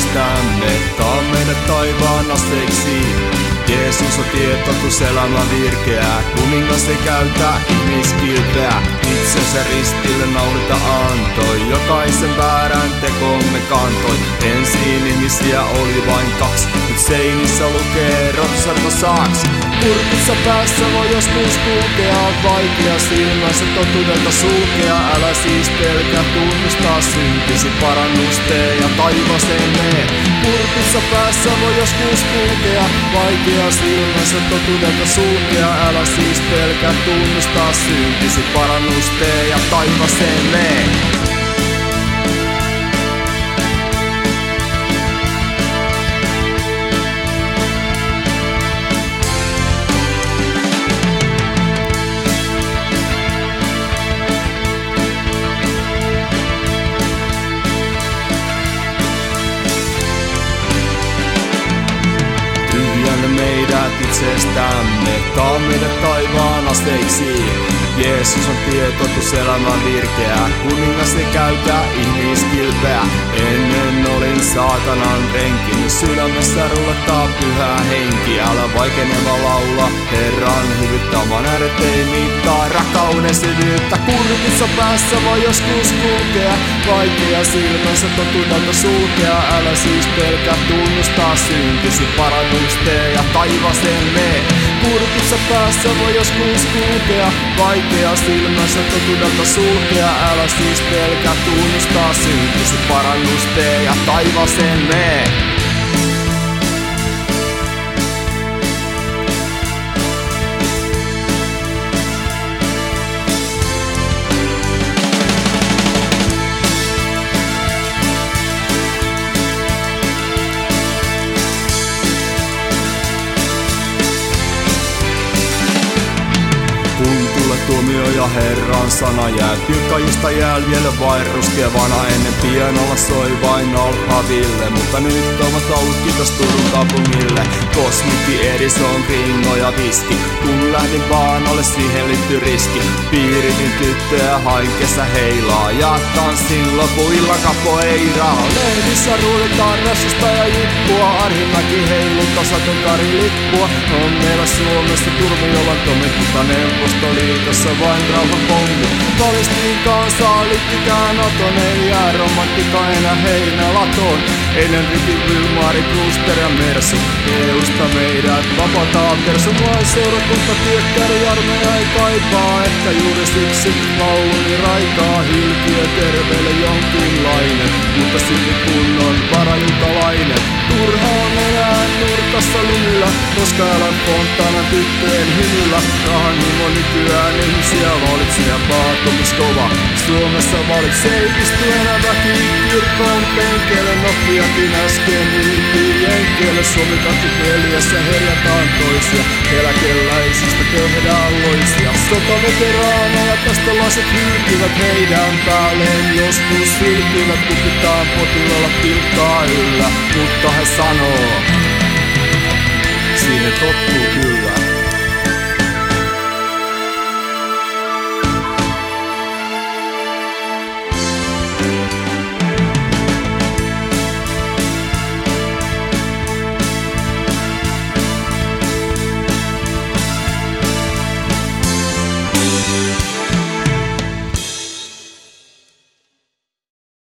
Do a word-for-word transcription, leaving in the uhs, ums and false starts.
itsestämme, taa meidät taivaan asteiksi. Jeesus on tietotuselämä virkeä, kuningas ei käytä ihmiskilpeä. Itsensä ristille naulita antoi, jokaisen väärän tekomme kantoi. Ensin ihmisiä oli vain kaksi, nyt seinissä lukee rotsarko saaks. Kurkissa päässä voi joskus kulkea, vaikea silmänsä totuudelta sulkea. Älä siis pelkää tunnustaa syntisi, parannus tee ja taivaseen mee. Kurkissa päässä voi joskus kulkea, vaikea silmänsä totuudelta sulkea. Älä siis pelkää tunnustaa syntisi, parannus tee ja taivaseen mee. Meidät itsestämme, taa meidät taivaan asteiksi. Jeesus on tietotuselämän virkeä, kuningas ei käytä ihmiskilpeä. Ennen olin saatanan renki, nyt sydämessä rullettaa pyhä henki. Älä vaikeneva laula, Herran hyvyttämän ääret ei mittaa rakkauden syvyyttä. Kurkissa päässä voi joskus kulkea, vaikea silmänsä totuudelta sulkea. Älä siis pelkää tunnustaa syntisi, parannus tee ja taivaseen mee. Kurkissa päässä voi joskus kulkea, vaikea silmänsä totuudelta sulkea. Älä siis pelkää tunnustaa syntisi, parannus tee ja taivaseen mee. Tuomio ja Herran sana jää, pilkkajista jäljelle vain ruskevana. Ennen pianolla soi vain alphaville, mutta nyt ovat ollut kiitos Turun kaupungille. Kosmikki, Edison, Ringo ja viski, kun lähdin vaan alle siihen liitty riski. Piiritin tyttöä, hain kesä heilaa ja tanssin lopuilla capoeiraa. Lehdissä ruuditaan rassasta ja jippua, Arhimäki heiluttaa sateenkaarilippua. On meillä Suomessa Turmiolan Tomi, mutta Neuvostoliitossa vain rauhan pommi. Valistiin kansaa, liittykää Naton, ei jää romantika enää heinälatoon. Eilen rikin Vilmari, Kluster ja Mersu, E Usta meidät vapataan persu. Vai seurakunta työkkäri, armeija ei kaipaa, ehkä juuri siksi lauluni raikaa. Hylkiö terveelle jonkinlainen, mutta silti kunnon varajuutalainen. Turha on enää nurkassa lymyllä, koska elän fontaana tyttöjen hymyllä. Rahan himo nykyään ihmisiä valitsee ja paatomis kova. Suomessa valitsee istuena väki kirkon penkeille. Nokiakin äsken ylittiin jenkeille. Suomi kaksikymmentäneljässä herjataan toisia, eläkeläisistä tehdään loisia. Sotaveteraaneja tästä laset hylkivät heidän päälleen. Joskus hylkivät, kukitaan potilaalla pilkkaa yllä, mutta he sanoo, siihen tottuu